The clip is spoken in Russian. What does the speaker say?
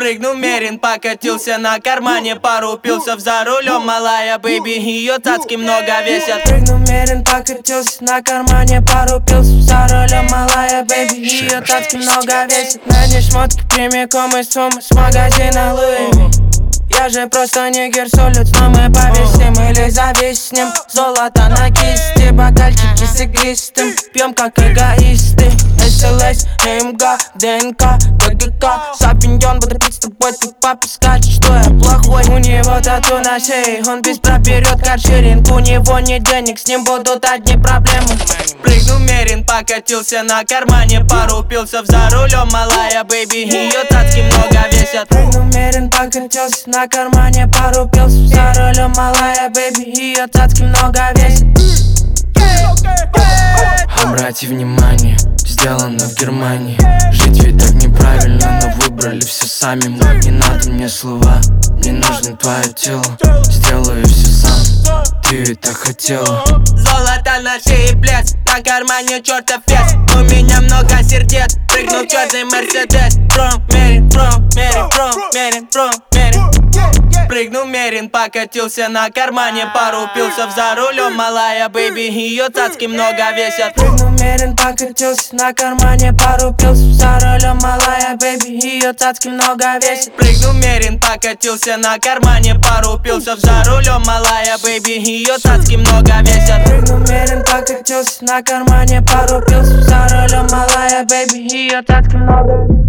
Прыгнул мерин, покатился на кармане, порупился за рулем, малая бэйби, ее цацки много весят. Прыгнул мерин, покатился на кармане, порупился за рулем, малая бэйби, ее цацки много весят. На ней шмотки прямиком из суммы с магазина Луи. Я же просто нигер с улиц, но мы повесим или зависнем. Золото на кисти, бокальчики с игристым, пьем как эгоисты. СЛС, МГ, ДНК, ДГК, Сапиньон, буду пить с тобой, твой папа скажет, что я плохой. У него тату на шее, он быстро берет каршеринг. У него нет денег, с ним будут одни проблемы. Прыгнул мерин, покатился на кармане, порупился за рулем, малая бэйби, ее цацки много весят. Прыгнул мерин, покатился на кармане, порупился за рулем, малая бэйби, ее цацки много весят. Обрати внимание, сделано в Германии. Жить ведь так неправильно, но выбрали все сами. Мать, не надо мне слова, мне нужно твое тело. Сделаю все сам, ты ведь так хотела. Золото на шее, блеск, на кармане чертов вес. У меня много сердец, прыгнул черный Мерседес. Промерин, промерин, промерин, промерин. Прыгнул мерин, покатился на кармане, порупился за рулем, малая бэйби, ее цацки много весят. Прыгнул мерин, покатился на кармане, порупился за рулем, малая бэйби, ее цацки много весят. Прыгнул мерин, покатился на кармане, порупился за рулем, малая бэйби, ее цацки много весят. Прыгнул мерин, покатился на кармане, порупился за рулем, малая бэйби, ее цацки много весят.